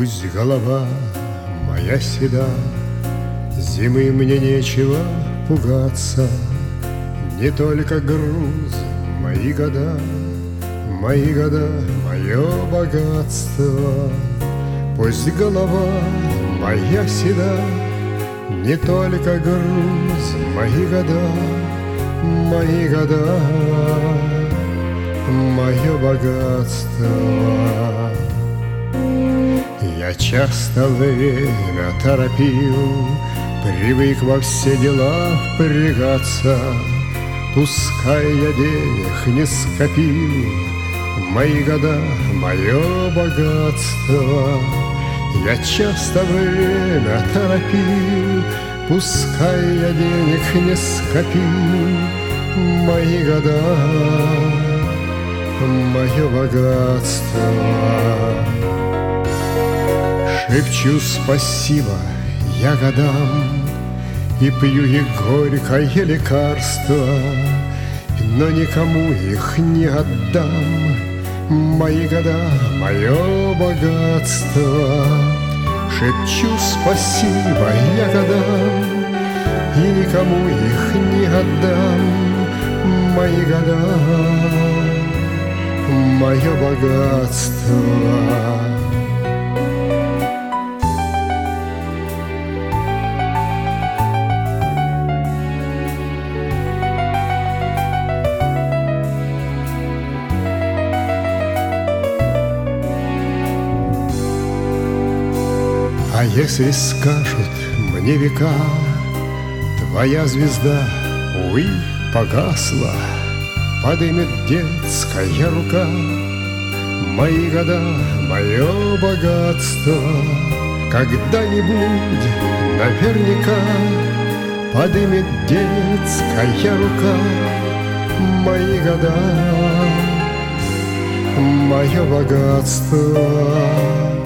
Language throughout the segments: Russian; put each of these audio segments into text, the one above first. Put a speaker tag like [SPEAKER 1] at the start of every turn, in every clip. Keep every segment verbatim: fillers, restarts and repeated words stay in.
[SPEAKER 1] Пусть голова моя седа, зимы мне нечего пугаться, не только груз мои года, мои года, мое богатство. Пусть голова моя седа, не только груз мои года, мои года, мое богатство. Я часто время торопил, привык во все дела впрягаться. Пускай я денег не скопил, мои года, мое богатство. Я часто время торопил, пускай я денег не скопил, мои года, мое богатство. Шепчу спасибо я годам и пью их горькое лекарство, но никому их не отдам, мои года, мое богатство. Шепчу спасибо я годам и никому их не отдам, мои года, мое богатство. А если скажут мне века, твоя звезда, увы, погасла, подымет детская рука, мои года, мое богатство. Когда-нибудь наверняка подымет детская рука, мои года, мое богатство.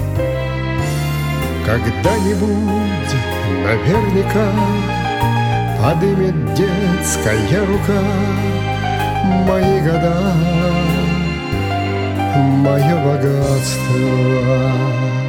[SPEAKER 1] Когда-нибудь наверняка подымет детская рука, мои года, мое богатство.